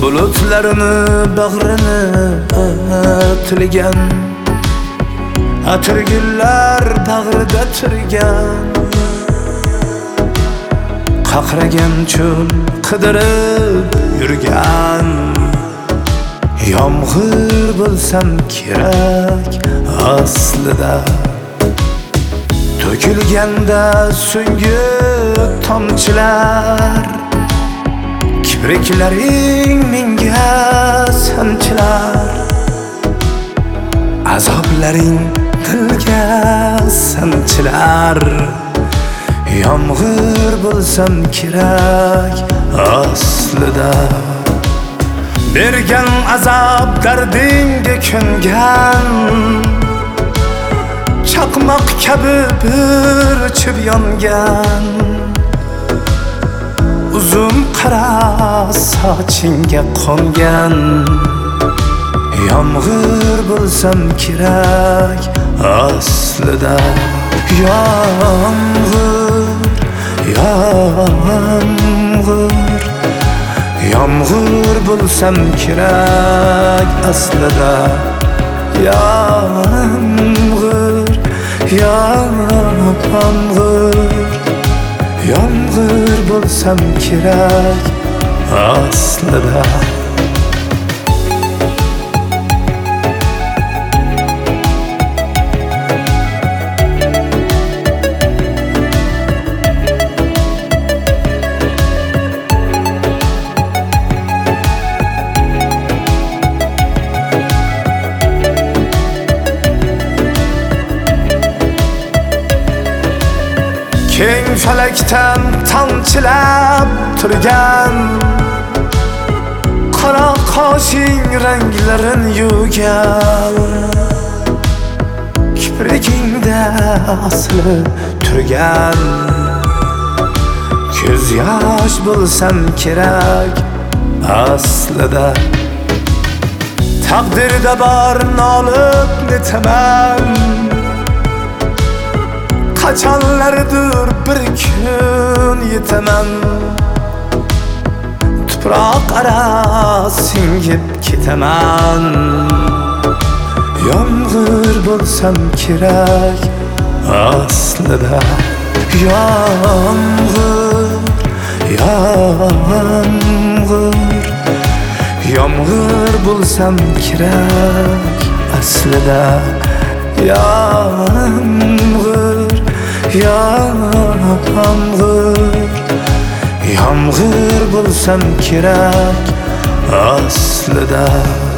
bulutlarini bag'rini tilgan, atirgullar bag'rida turgan, qaqragan cho'l qidirib yurgan. Yomg'ir bo'lsam kerak aslida, to'kilganda so'nggi tomchilar, kipriklaring menga sanchilar, azoblaring dilga sanchilar. Yomg'ir bo'lsam kerak aslida, bergan azob dardingga ko'ngan, chaqmoq kabi bir chib yongan. Uzun qara sochingga qo'ngan. Yomg'ir bo'lsam kerak aslida. Yomg'ir bo'lsam kerak aslida. Yomg'ir bo'lsam kerak aslida. Keng falakdan tomchilab turgan, qora qoshing ranglarin yuvgan, kiprikingda osilib turgan. Ko'z yosh bo'lsam kerak aslida, taqdirda bor nolib netaman. Qachonlardir bir kun yetaman, tuproq ara singib ketaman. Yomg'ir bo'lsam kerak aslida. Yomg'ir bo'lsam kerak aslida. Yomg'ir bo'lsam kerak aslida.